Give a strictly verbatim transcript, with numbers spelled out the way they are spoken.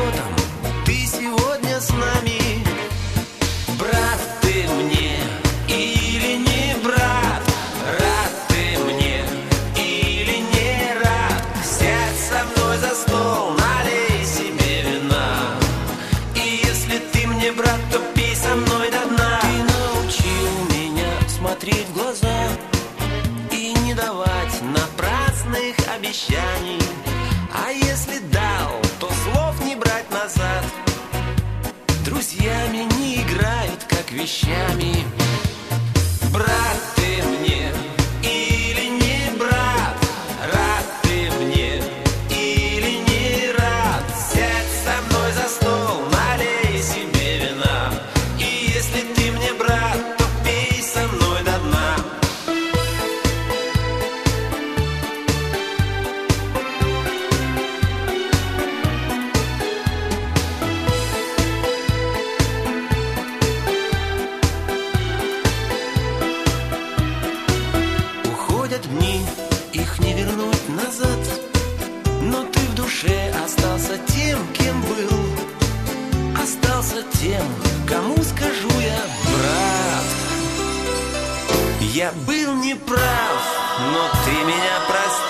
там? Ты сегодня с нами? Брат ты мне или не брат? Рад ты мне или не рад? Сядь со мной за стол, налей себе вина. И если ты мне брат, то пей со мной до дна. Ты научил меня смотреть в глаза и не давать напрасных обещаний. А если дал, то слов не брать назад. Друзьями не играют, как вещами. Брат ты мне или не брат? Рад ты мне или не рад? Сядь со мной за стол, налей себе вина. И если ты мне брат, то пей со мной до дна. Уходят дни, их не вернуть назад. Но ты в душе остался тем, кем был. Остался тем, кому скажу я: брат, я был неправ, но ты меня прости.